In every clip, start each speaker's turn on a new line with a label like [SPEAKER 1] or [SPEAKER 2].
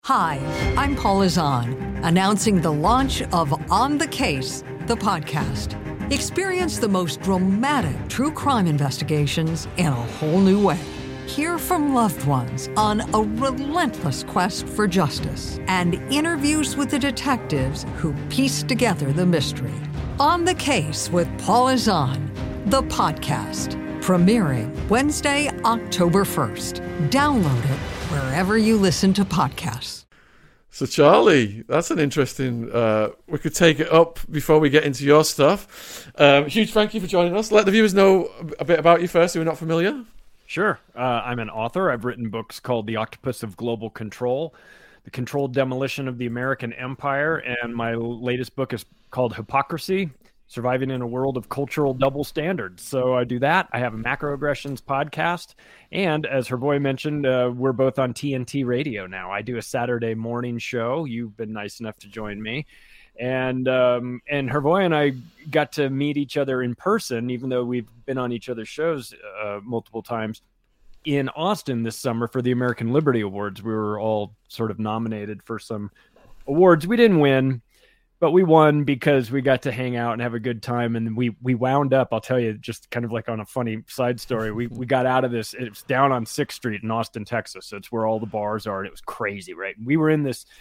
[SPEAKER 1] Hi, I'm Paula Zahn, announcing the launch of On the Case, the podcast. Experience the most dramatic true crime investigations in a whole new way. Hear from loved ones on a relentless quest for justice and interviews with the detectives who piece together the mystery. On the Case with Paula Zahn, the podcast, premiering Wednesday, October 1st. Download it wherever you listen to podcasts.
[SPEAKER 2] So, Charlie, that's an interesting... we could take it up before we get into your stuff. Huge thank you for joining us. Let the viewers know a bit about you first, who are not familiar.
[SPEAKER 3] Sure. I'm an author. I've written books called The Octopus of Global Control, The Controlled Demolition of the American Empire, and my latest book is called Hypocrisy, Surviving in a World of Cultural Double Standards. So I do that. I have a Macroaggressions podcast. And as Hervoy mentioned, we're both on TNT Radio now. I do a Saturday morning show. You've been nice enough to join me. And Hervoy and I got to meet each other in person, even though we've been on each other's shows multiple times, in Austin this summer for the American Liberty Awards. We were all sort of nominated for some awards. We didn't win, but we won because we got to hang out and have a good time. And we wound up, I'll tell you, just kind of like on a funny side story. We got out of this. It was down on 6th Street in Austin, Texas. So it's where all the bars are. And it was crazy, right? We were in this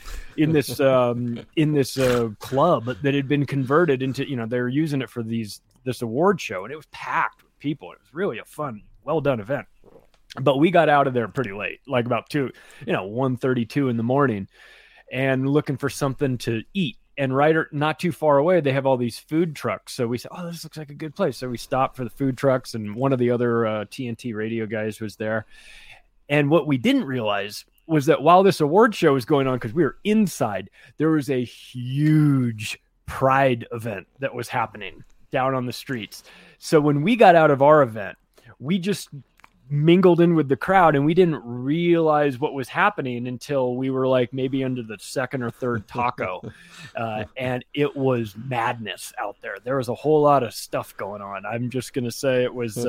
[SPEAKER 3] club that had been converted into, they were using it for this award show. And it was packed with people. It was really a fun, well done event. But we got out of there pretty late, like about 1:32 in the morning, and looking for something to eat. And not too far away, they have all these food trucks. So we said, oh, this looks like a good place. So we stopped for the food trucks, and one of the other TNT radio guys was there. And what we didn't realize was that while this award show was going on, because we were inside, there was a huge Pride event that was happening down on the streets. So when we got out of our event, we just mingled in with the crowd, and we didn't realize what was happening until we were like maybe under the second or third taco. And it was madness out there. There was a whole lot of stuff going on. I'm just going to say it was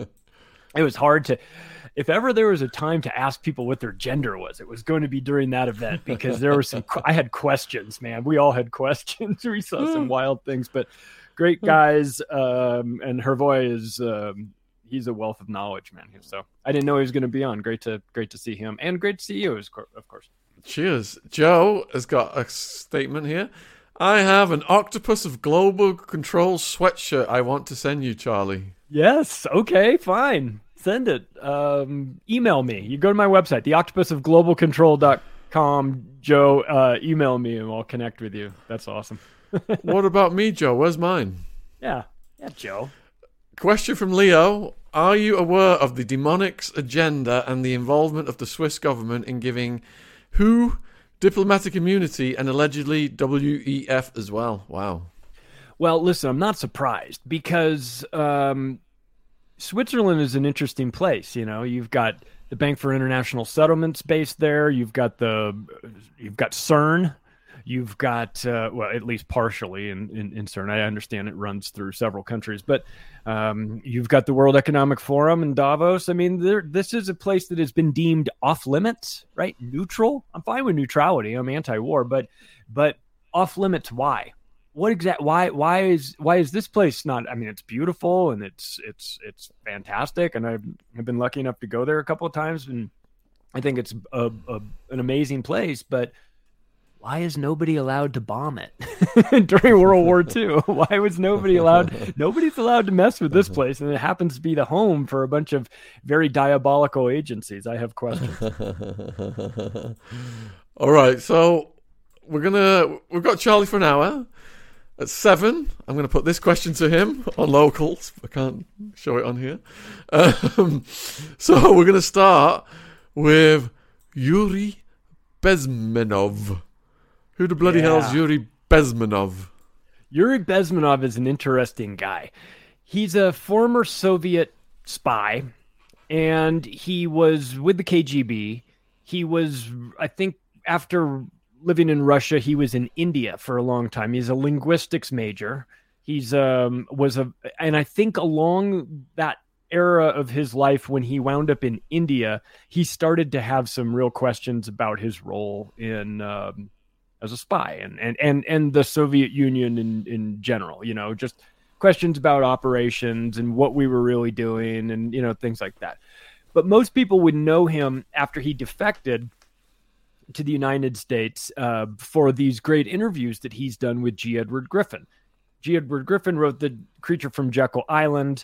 [SPEAKER 3] hard to, if ever there was a time to ask people what their gender was, it was going to be during that event, because there were I had questions, man. We all had questions. We saw some wild things, but great guys. And Hervoy is, he's a wealth of knowledge, man. So I didn't know he was going to be on. Great to see him, and great to see you, of course.
[SPEAKER 2] Cheers. Joe has got a statement here. I have an Octopus of Global Control sweatshirt I want to send you, Charlie.
[SPEAKER 3] Yes. Okay, fine. Send it. Email me. You go to my website, theoctopusofglobalcontrol.com. Joe, email me and I'll connect with you. That's awesome.
[SPEAKER 2] What about me, Joe? Where's mine?
[SPEAKER 3] Yeah, Joe.
[SPEAKER 2] Question from Leo. Are you aware of the demonics agenda and the involvement of the Swiss government in giving WHO diplomatic immunity and allegedly WEF as well? Wow.
[SPEAKER 3] Well, listen, I'm not surprised, because Switzerland is an interesting place. You've got the Bank for International Settlements based there. You've got CERN. You've got, at least partially in CERN. I understand it runs through several countries, but you've got the World Economic Forum in Davos. I mean, this is a place that has been deemed off limits, right? Neutral. I'm fine with neutrality. I'm anti-war, but off limits. Why? Why is this place not? I mean, it's beautiful and it's fantastic, and I've been lucky enough to go there a couple of times, and I think it's an amazing place, but why is nobody allowed to bomb it during World War II? Why was nobody's allowed to mess with this place? And it happens to be the home for a bunch of very diabolical agencies. I have questions.
[SPEAKER 2] All right. So we've got Charlie for an hour. At 7, I'm going to put this question to him on locals. I can't show it on here. So we're going to start with Yuri Bezmenov. Who the bloody hell's Yuri Bezmenov?
[SPEAKER 3] Yuri Bezmenov is an interesting guy. He's a former Soviet spy, and he was with the KGB. He was, I think, after living in Russia, he was in India for a long time. He's a linguistics major. He's and I think along that era of his life when he wound up in India, he started to have some real questions about his role in as a spy and the Soviet Union in general, just questions about operations and what we were really doing and, things like that. But most people would know him after he defected to the United States for these great interviews that he's done with G. Edward Griffin. G. Edward Griffin wrote The Creature from Jekyll Island.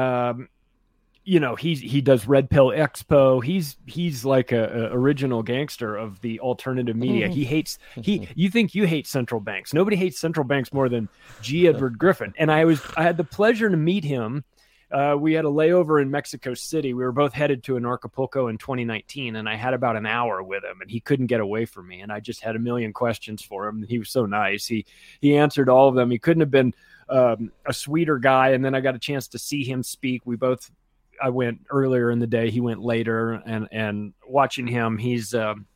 [SPEAKER 3] He does Red Pill Expo. He's like a original gangster of the alternative media. You think you hate central banks. Nobody hates central banks more than G. Edward Griffin. And I had the pleasure to meet him. We had a layover in Mexico City. We were both headed to an Acapulco in 2019, and I had about an hour with him, and he couldn't get away from me. And I just had a million questions for him. He was so nice. He answered all of them. He couldn't have been a sweeter guy. And then I got a chance to see him speak. I went earlier in the day. He went later, and watching him, he's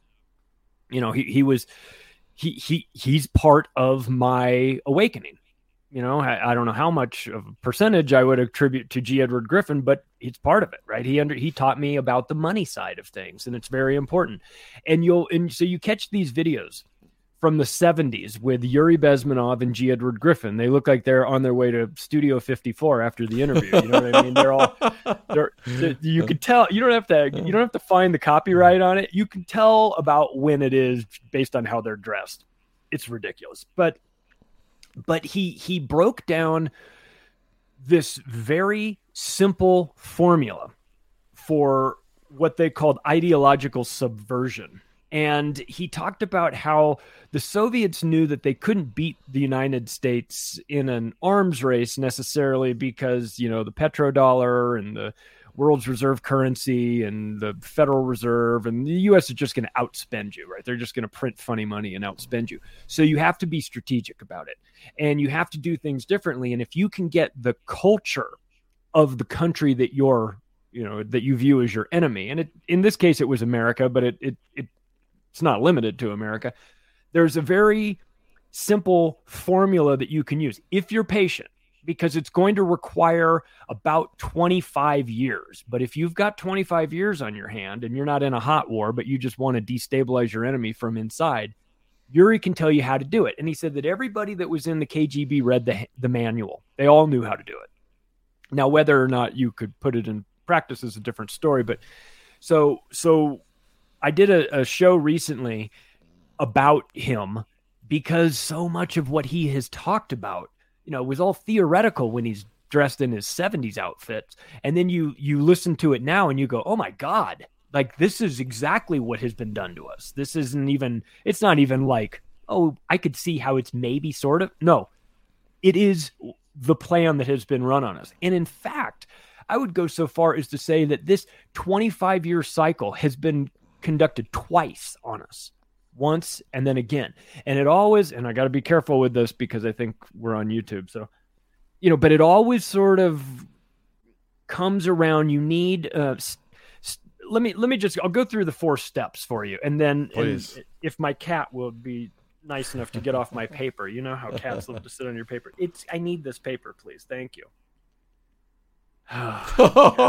[SPEAKER 3] he's part of my awakening. I don't know how much of a percentage I would attribute to G. Edward Griffin, but it's part of it, right? He taught me about the money side of things, and it's very important. And so you catch these videos from the 70s with Yuri Bezmenov and G. Edward Griffin. They look like they're on their way to Studio 54 after the interview. You know what I mean? You could tell. You don't have to find the copyright on it. You can tell about when it is based on how they're dressed. It's ridiculous, but he broke down this very simple formula for what they called ideological subversion. And he talked about how the Soviets knew that they couldn't beat the United States in an arms race necessarily because, the petrodollar and the world's reserve currency and the Federal Reserve and the U.S. is just going to outspend you, right? They're just going to print funny money and outspend you. So you have to be strategic about it, and you have to do things differently. And if you can get the culture of the country that that you view as your enemy, and in this case it was America, but it's not limited to America. There's a very simple formula that you can use if you're patient, because it's going to require about 25 years. But if you've got 25 years on your hand and you're not in a hot war, but you just want to destabilize your enemy from inside, Yuri can tell you how to do it. And he said that everybody that was in the KGB read the manual. They all knew how to do it. Now, whether or not you could put it in practice is a different story. But so I did a show recently about him because so much of what he has talked about, was all theoretical when he's dressed in his 70s outfits. And then you listen to it now and you go, oh my God, like this is exactly what has been done to us. It's not even like, oh, I could see how it's maybe sort of. No, it is the plan that has been run on us. And in fact, I would go so far as to say that this 25-year cycle has been conducted twice on us. Once and then again. And it always, and I got to be careful with this because I think we're on YouTube. So, but it always sort of comes around. You need, let me just, I'll go through the 4 steps for you. And then if my cat will be nice enough to get off my paper, you know how cats love to sit on your paper. I need this paper, please. Thank you. She's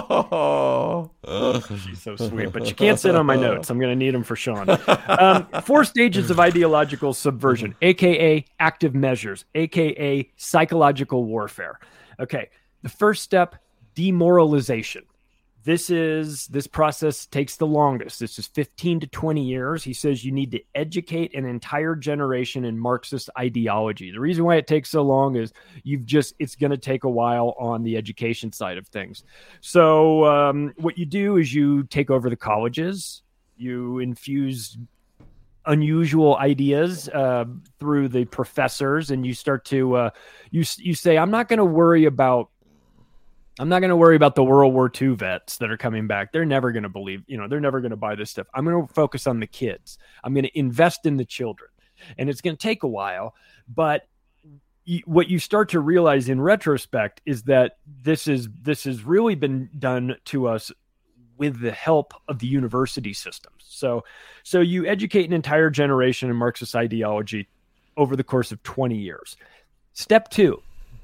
[SPEAKER 3] so sweet, but she can't sit on my notes. I'm going to need them for Sean. 4 stages of ideological subversion, aka active measures, aka psychological warfare. Okay, the first step, demoralization. This process takes the longest. This is 15 to 20 years. He says you need to educate an entire generation in Marxist ideology. The reason why it takes so long is it's going to take a while on the education side of things. So what you do is you take over the colleges, you infuse unusual ideas through the professors, and you start to you say, I'm not going to worry about the World War II vets that are coming back. They're never going to believe, they're never going to buy this stuff. I'm going to focus on the kids. I'm going to invest in the children. And it's going to take a while. But what you start to realize in retrospect is that this has really been done to us with the help of the university systems. So you educate an entire generation in Marxist ideology over the course of 20 years. Step 2.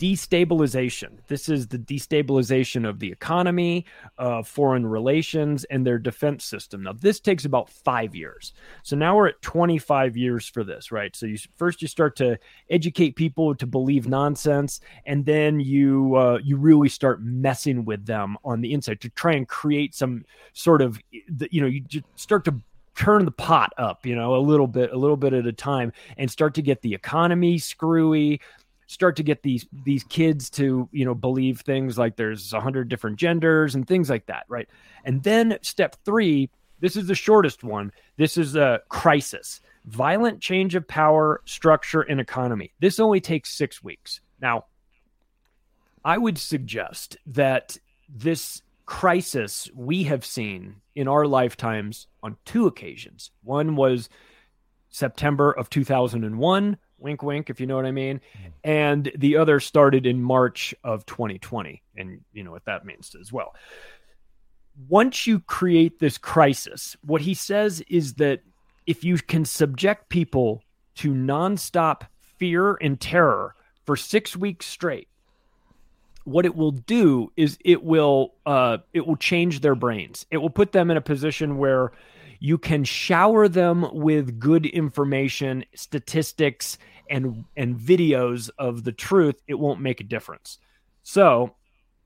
[SPEAKER 3] destabilization. This is the destabilization of the economy, foreign relations, and their defense system. Now, this takes about 5 years. So now we're at 25 years for this, right? So you start to educate people to believe nonsense, and then you really start messing with them on the inside to try and create some sort of, you just start to turn the pot up, a little bit at a time, and start to get the economy screwy, start to get these kids to, believe things like there's 100 different genders and things like that, right? And then step 3, this is the shortest one. This is a crisis. Violent change of power, structure, and economy. This only takes 6 weeks. Now, I would suggest that this crisis we have seen in our lifetimes on 2 occasions. One was September of 2001, wink, wink, if you know what I mean. And the other started in March of 2020. And you know what that means as well. Once you create this crisis, what he says is that if you can subject people to nonstop fear and terror for 6 weeks straight, what it will do is it will change their brains. It will put them in a position where you can shower them with good information, statistics, and videos of the truth. It won't make a difference. So,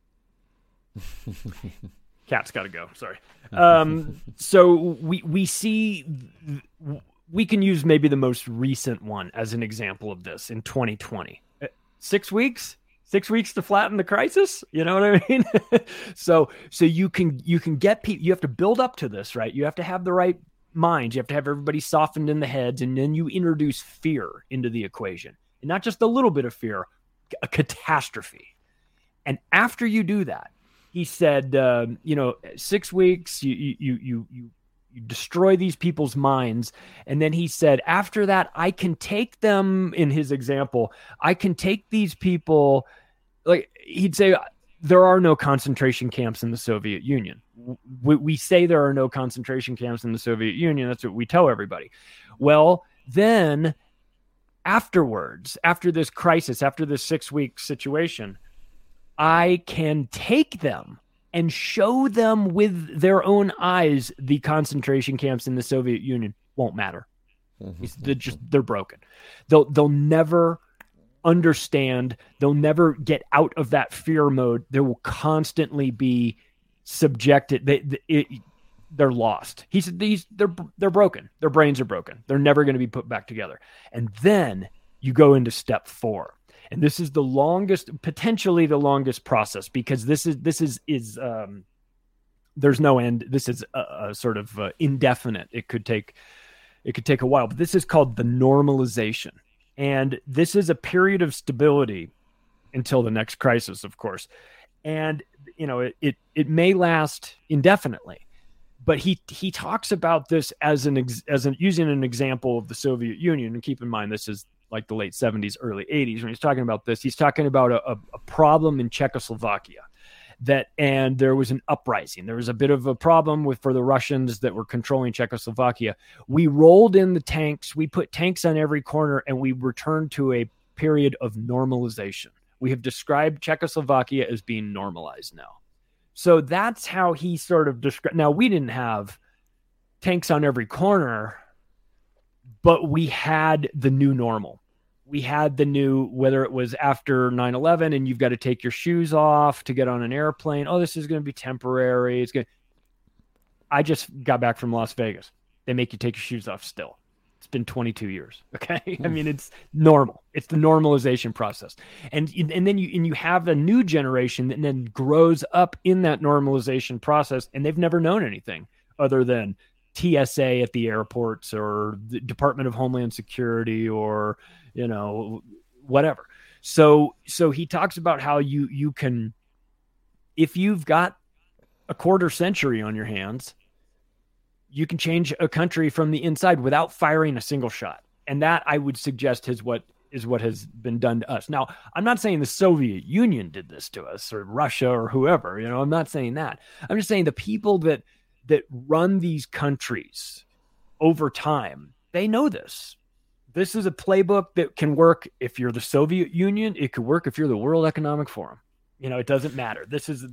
[SPEAKER 3] cat's got to go. Sorry. So we see, we can use maybe the most recent one as an example of this in 2020. 6 weeks. 6 weeks to flatten the crisis. You know what I mean? So you can get people, you have to build up to this, right? You have to have the right minds. You have to have everybody softened in the heads. And then you introduce fear into the equation, and not just a little bit of fear, a catastrophe. And after you do that, he said, 6 weeks, you destroy these people's minds. And then he said, after that, I can take them, in his example, I can take these people, like he'd say, there are no concentration camps in the Soviet Union. We say there are no concentration camps in the Soviet Union. That's what we tell everybody. Well, then afterwards, after this crisis, after this 6 week situation, I can take them and show them with their own eyes the concentration camps in the Soviet Union. Won't matter. They're broken. They'll never understand. They'll never get out of that fear mode. They will constantly be subjected. They're lost. He said they're broken. Their brains are broken. They're never going to be put back together. And then you go into step 4. And this is the longest, potentially the longest process, because this is there's no end. This is a sort of indefinite. It could take a while, but this is called the normalization. And this is a period of stability until the next crisis, of course. And, it may last indefinitely, but he talks about this as using an example of the Soviet Union. And keep in mind, this is like the late 70s, early 80s. When he's talking about this, he's talking about a problem in Czechoslovakia, and there was an uprising. There was a bit of a problem for the Russians that were controlling Czechoslovakia. We rolled in the tanks. We put tanks on every corner, and we returned to a period of normalization. We have described Czechoslovakia as being normalized now. So that's how he sort of described. Now, we didn't have tanks on every corner, but we had the new normal. We had the new, whether it was after 9/11 and you've got to take your shoes off to get on an airplane. Oh, this is going to be temporary. I just got back from Las Vegas. They make you take your shoes off still. It's been 22 years. Okay. I mean, it's normal. It's the normalization process. And then you have a new generation that then grows up in that normalization process, and they've never known anything other than TSA at the airports or the Department of Homeland Security or, whatever. So he talks about how you can, if you've got a quarter century on your hands, you can change a country from the inside without firing a single shot. And that, I would suggest, is what has been done to us. Now, I'm not saying the Soviet Union did this to us or Russia or whoever, I'm not saying that. I'm just saying the people that run these countries over time, they know this. This is a playbook that can work if you're the Soviet Union. It could work if you're the World Economic Forum. It doesn't matter. This is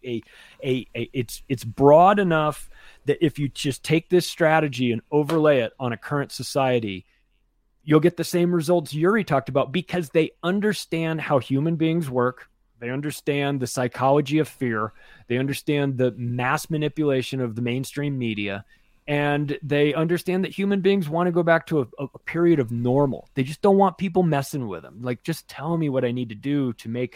[SPEAKER 3] it's broad enough that if you just take this strategy and overlay it on a current society, you'll get the same results Yuri talked about, because they understand how human beings work. They understand the psychology of fear. They understand the mass manipulation of the mainstream media. And they understand that human beings want to go back to a period of normal. They just don't want people messing with them. Like, just tell me what I need to do to make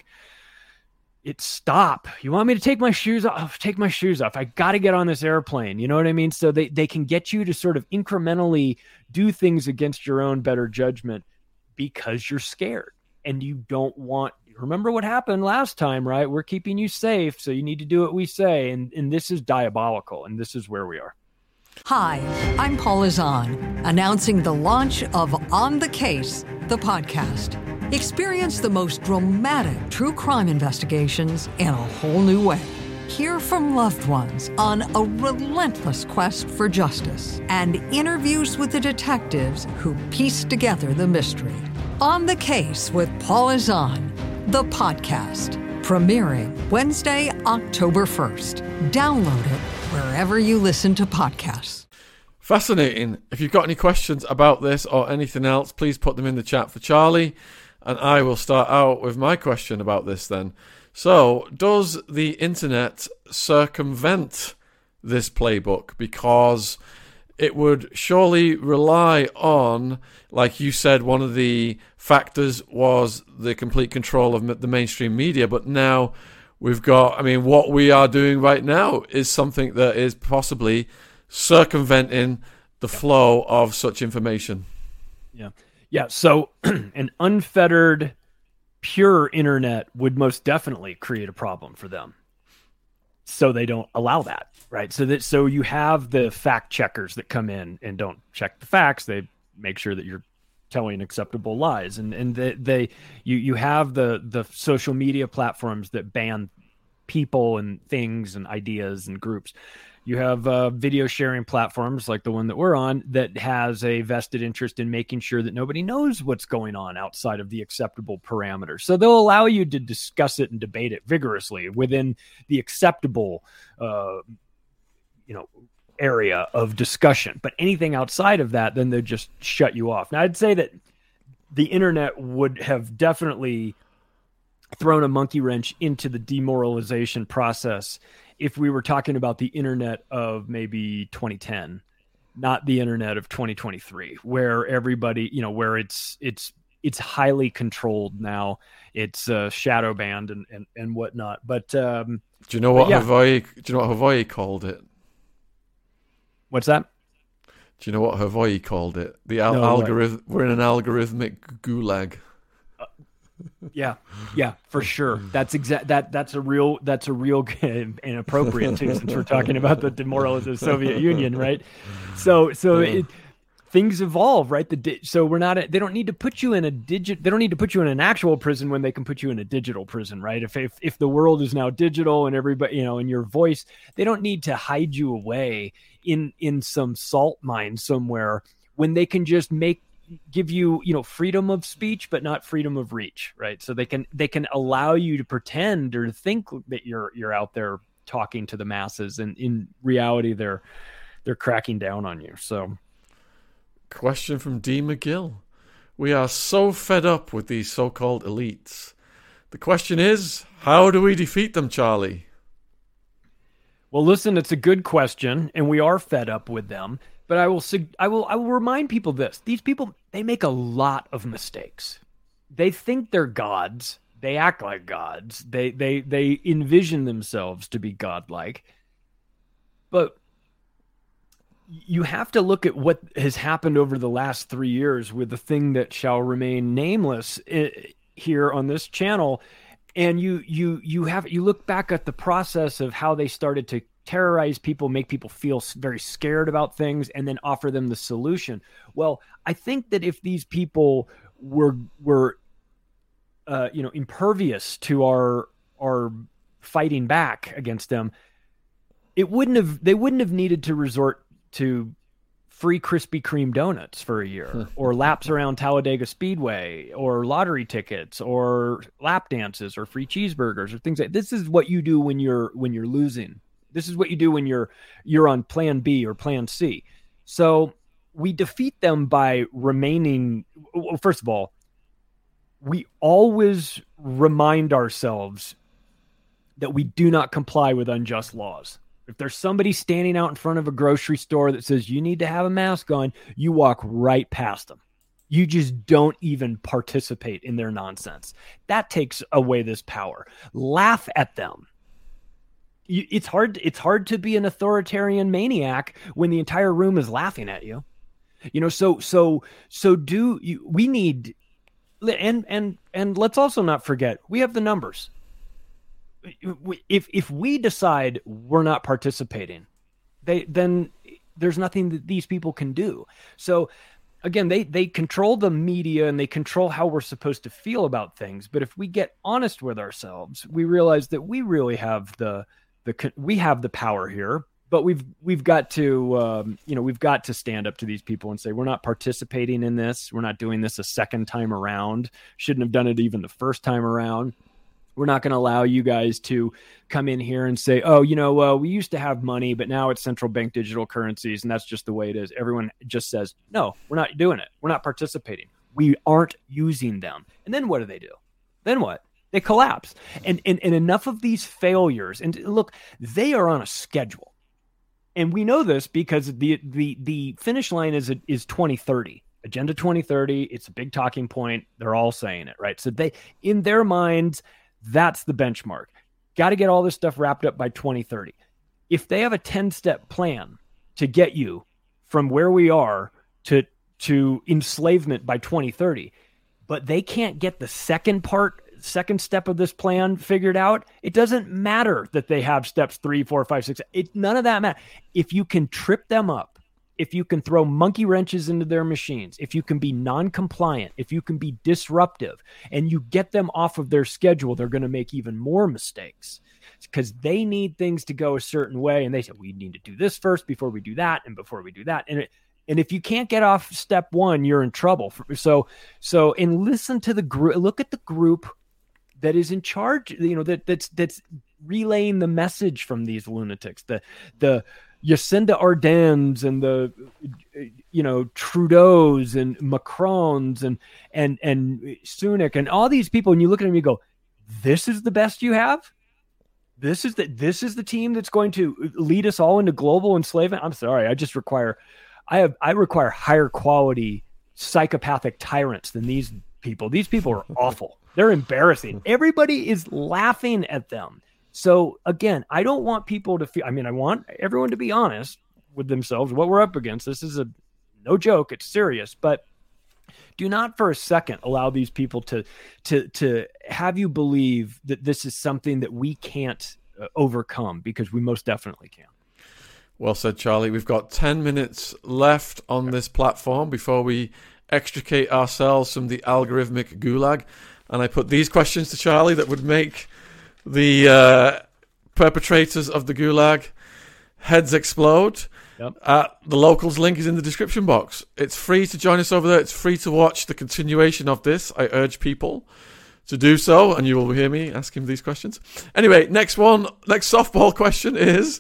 [SPEAKER 3] it stop. You want me to take my shoes off? Take my shoes off. I got to get on this airplane. You know what I mean? So they can get you to sort of incrementally do things against your own better judgment because you're scared and you don't want. Remember what happened last time, right? We're keeping you safe, so you need to do what we say. And this is diabolical, and this is where we are.
[SPEAKER 1] Hi, I'm Paula Zahn, announcing the launch of On the Case, the podcast. Experience the most dramatic true crime investigations in a whole new way. Hear from loved ones on a relentless quest for justice and interviews with the detectives who piece together the mystery. On the Case with Paula Zahn, the podcast, premiering Wednesday, October 1st. Download it wherever you listen to podcasts.
[SPEAKER 2] Fascinating. If you've got any questions about this or anything else, please put them in the chat for Charlie, and I will start out with my question about this then. So, does the internet circumvent this playbook? Because it would surely rely on, like you said, one of the factors was the complete control of the mainstream media, but now we've got, what we are doing right now is something that is possibly circumventing the flow of such information.
[SPEAKER 3] Yeah. So an unfettered, pure internet would most definitely create a problem for them. So they don't allow that, right? So you have the fact checkers that come in and don't check the facts. They make sure that you're telling acceptable lies, and you have the social media platforms that ban people and things and ideas and groups. You have video sharing platforms like the one that we're on that has a vested interest in making sure that nobody knows what's going on outside of the acceptable parameters. So they'll allow you to discuss it and debate it vigorously within the acceptable area of discussion. But anything outside of that, then they just shut you off. Now, I'd say that the internet would have definitely thrown a monkey wrench into the demoralization process if we were talking about the internet of maybe 2010, not the internet of 2023, where everybody, where it's highly controlled now. It's shadow banned and whatnot. But
[SPEAKER 2] do you know what Hawaii called it?
[SPEAKER 3] What's that?
[SPEAKER 2] Do you know what Hawaii called it? The algorithm. We're in an algorithmic gulag.
[SPEAKER 3] Yeah, for sure. That's That's a real and appropriate too, since we're talking about the demoralization of the Soviet Union, right? So things evolve, right? So we're not. They don't need to put you in They don't need to put you in an actual prison when they can put you in a digital prison, right? If the world is now digital and everybody, in your voice, they don't need to hide you away in some salt mine somewhere when they can just give you freedom of speech but not freedom of reach, right? So they can allow you to pretend or think that you're out there talking to the masses, and in reality they're cracking down on you. So
[SPEAKER 2] question from D. McGill: we are so fed up with these so-called elites. The question is, how do we defeat them, Charlie?
[SPEAKER 3] Well, listen, it's a good question, and we are fed up with them. But I will remind people this. These people, they make a lot of mistakes. They think they're gods. They act like gods. They envision themselves to be godlike. But you have to look at what has happened over the last 3 years with the thing that shall remain nameless here on this channel. And you look back at the process of how they started to terrorize people, make people feel very scared about things, and then offer them the solution. Well, I think that if these people were impervious to our fighting back against them, they wouldn't have needed to resort to free Krispy Kreme donuts for a year, or laps around Talladega Speedway, or lottery tickets, or lap dances, or free cheeseburgers, or things like this. Is what you do when you're losing. This is what you do when you're on plan B or plan C. So we defeat them by remaining. Well, first of all, we always remind ourselves that we do not comply with unjust laws. If there's somebody standing out in front of a grocery store that says you need to have a mask on, you walk right past them. You just don't even participate in their nonsense. That takes away this power. Laugh at them. It's hard to be an authoritarian maniac when the entire room is laughing at you. We need, and let's also not forget, we have the numbers. If we decide we're not participating, then there's nothing that these people can do. So again, they control the media and they control how we're supposed to feel about things. But if we get honest with ourselves, we realize that we really have the power here. But we've got to we've got to stand up to these people and say we're not participating in this. We're not doing this a second time around. Shouldn't have done it even the first time around. We're not going to allow you guys to come in here and say, oh, we used to have money, but now it's central bank digital currencies, and that's just the way it is. Everyone just says, no, we're not doing it. We're not participating. We aren't using them. And then what do? Then what? They collapse. And enough of these failures. And look, they are on a schedule. And we know this because the finish line is 2030. Agenda 2030. It's a big talking point. They're all saying it, right? So they, in their minds, that's the benchmark. Got to get all this stuff wrapped up by 2030. If they have a 10-step plan to get you from where we are to enslavement by 2030, but they can't get the second step of this plan figured out, it doesn't matter that they have steps 3, 4, 5, 6. None of that matters. If you can trip them up, if you can throw monkey wrenches into their machines, if you can be non-compliant, if you can be disruptive, and you get them off of their schedule, they're going to make even more mistakes because they need things to go a certain way. And they say, we need to do this first before we do that. And before we do that. And if you can't get off step 1, you're in trouble. So listen to the group, look at the group that is in charge, that's relaying the message from these lunatics, the Jacinda Ardern's and the Trudeau's and Macron's and Sunak and all these people, and you look at them and you go, this is the best you have? This is the team that's going to lead us all into global enslavement? I'm sorry, I require higher quality psychopathic tyrants than these people. These people are awful. They're embarrassing. Everybody is laughing at them. So again, I don't want people to feel, I want everyone to be honest with themselves, what we're up against. This is no joke. It's serious, but do not for a second allow these people to have you believe that this is something that we can't overcome, because we most definitely can.
[SPEAKER 2] Well said, Charlie. We've got 10 minutes left on this platform before we extricate ourselves from the algorithmic gulag. And I put these questions to Charlie that would make the perpetrators of the gulag heads explode.
[SPEAKER 3] Yep.
[SPEAKER 2] The locals link is in the description box. It's free to join us over there. It's free to watch the continuation of this. I urge people to do so, and you will hear me ask him these questions. Anyway, next softball question is,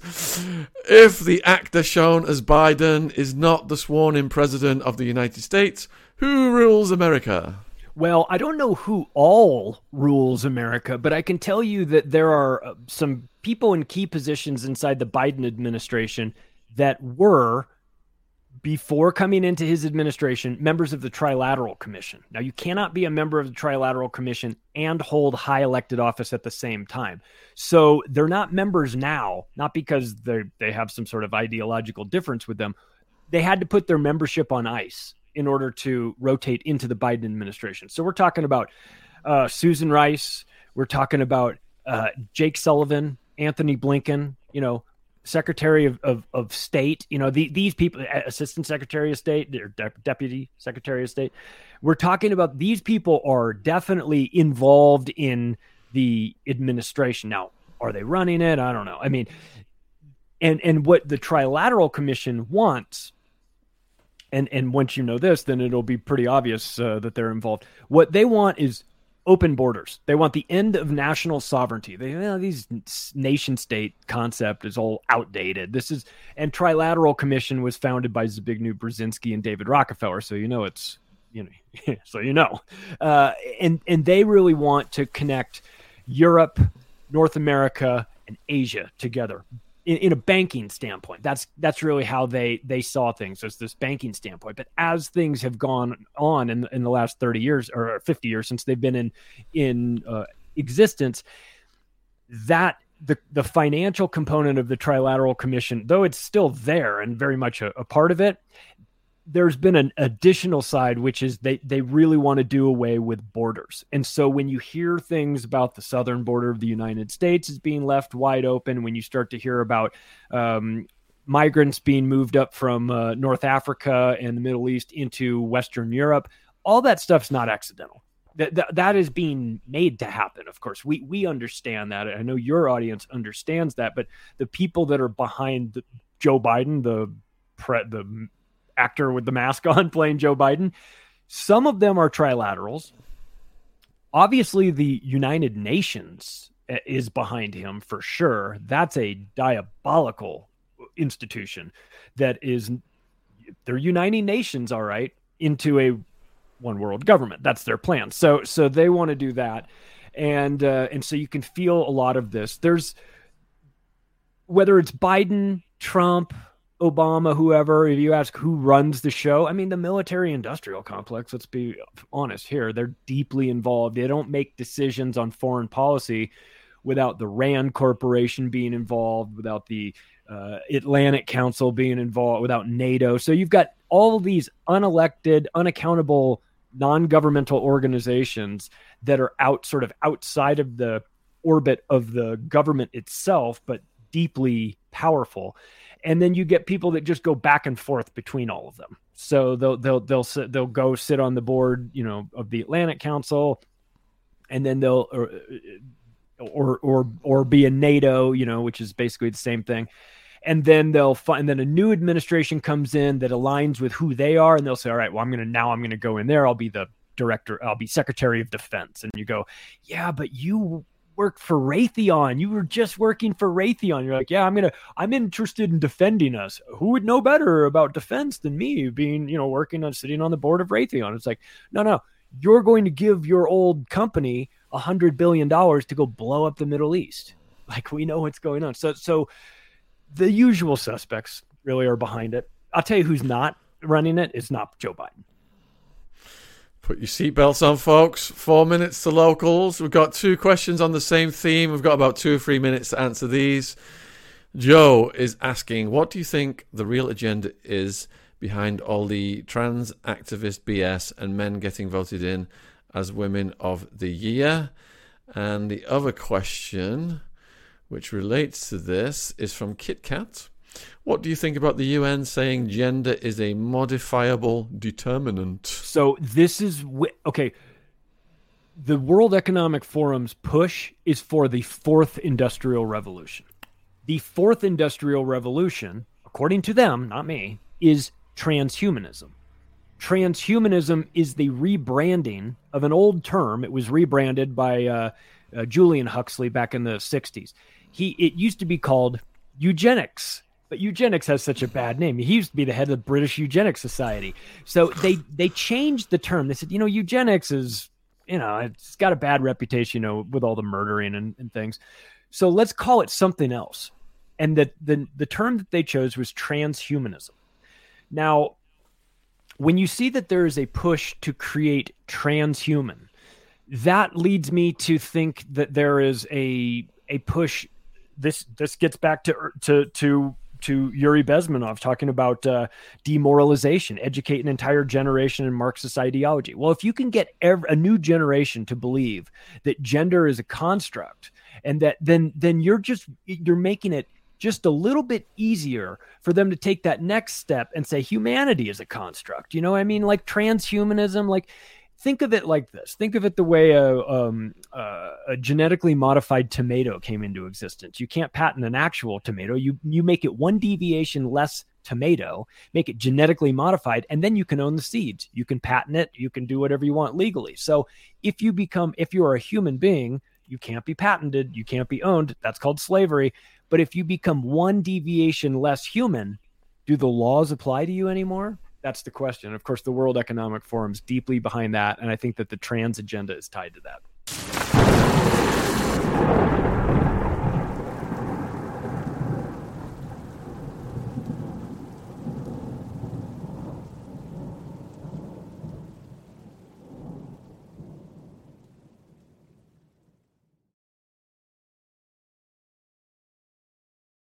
[SPEAKER 2] if the actor shown as Biden is not the sworn-in president of the United States, who rules America?
[SPEAKER 3] Well, I don't know who all rules America, but I can tell you that there are some people in key positions inside the Biden administration that were, before coming into his administration, members of the Trilateral Commission. Now, you cannot be a member of the Trilateral Commission and hold high elected office at the same time. So they're not members now, not because they have some sort of ideological difference with them. They had to put their membership on ice in order to rotate into the Biden administration. So we're talking about Susan Rice. We're talking about Jake Sullivan, Anthony Blinken, Secretary of State, these people, Assistant Secretary of State, or Deputy Secretary of State. We're talking about these people are definitely involved in the administration. Now, are they running it? I don't know. And what the Trilateral Commission wants And once you know this, then it'll be pretty obvious that they're involved. What they want is open borders. They want the end of national sovereignty. These nation state concept is all outdated. And Trilateral Commission was founded by Zbigniew Brzezinski and David Rockefeller. So, and they really want to connect Europe, North America, and Asia together. In a banking standpoint, that's really how they saw things, as this banking standpoint. But as things have gone on in the last 30 years or 50 years since they've been in existence, that the financial component of the Trilateral Commission, though it's still there and very much a part of it, there's been an additional side, which is they really want to do away with borders. And so when you hear things about the southern border of the United States is being left wide open, when you start to hear about migrants being moved up from North Africa and the Middle East into Western Europe, all that stuff's not accidental. That is being made to happen. Of course, we understand that. I know your audience understands that, but the people that are behind Joe Biden, the actor with the mask on playing Joe Biden, some of them are trilaterals. Obviously, the United Nations is behind him for sure. That's a diabolical institution that is, they're uniting nations, all right, into a one world government. That's their plan. So they want to do that. And so you can feel a lot of this. There's, whether it's Biden, Trump, Obama, whoever, if you ask who runs the show, I mean, the military industrial complex, let's be honest here, they're deeply involved. They don't make decisions on foreign policy without the RAND Corporation being involved, without the Atlantic Council being involved, without NATO. So you've got all these unelected, unaccountable, non-governmental organizations that are sort of outside of the orbit of the government itself, but deeply powerful. And then you get people that just go back and forth between all of them. So they'll go sit on the board, of the Atlantic Council, and then they'll or be in NATO, which is basically the same thing. And then and then a new administration comes in that aligns with who they are, and they'll say, all right, well, I'm going to go in there. I'll be the director. I'll be Secretary of Defense. And you go, yeah, but you worked for Raytheon. You were just working for Raytheon. You're like, yeah, I'm interested in defending us. Who would know better about defense than me, being, sitting on the board of Raytheon? It's like, no, you're going to give your old company $100 billion to go blow up the Middle East. Like, we know what's going on. So the usual suspects really are behind it. I'll tell you who's not running it. It's not Joe Biden.
[SPEAKER 2] Put your seatbelts on, folks. 4 minutes to locals. We've got 2 questions on the same theme. We've got about 2 or 3 minutes to answer these. Joe is asking, what do you think the real agenda is behind all the trans activist BS and men getting voted in as Women of the Year? And the other question, which relates to this, is from KitKat. What do you think about the UN saying gender is a modifiable determinant? So
[SPEAKER 3] this is, okay, the World Economic Forum's push is for the 4th Industrial Revolution. The 4th Industrial Revolution, according to them, not me, is transhumanism. Transhumanism is the rebranding of an old term. It was rebranded by Julian Huxley back in the 60s. It used to be called eugenics. But eugenics has such a bad name. He used to be the head of the British Eugenics Society. So they changed the term. They said, eugenics is, it's got a bad reputation, with all the murdering and things. So let's call it something else. And the term that they chose was transhumanism. Now, when you see that there is a push to create transhuman, that leads me to think that there is a push. This gets back to Yuri Bezmenov talking about demoralization, educate an entire generation in Marxist ideology. Well, if you can get a new generation to believe that gender is a construct, and that then you're making it just a little bit easier for them to take that next step and say humanity is a construct. Like transhumanism, like. Think of it like this. Think of it the way a genetically modified tomato came into existence. You can't patent an actual tomato. You make it one deviation less tomato, make it genetically modified, and then you can own the seeds. You can patent it. You can do whatever you want legally. So if you are a human being, you can't be patented. You can't be owned. That's called slavery. But if you become one deviation less human, do the laws apply to you anymore? That's the question. Of course, the World Economic Forum's deeply behind that. And I think that the trans agenda is tied to that.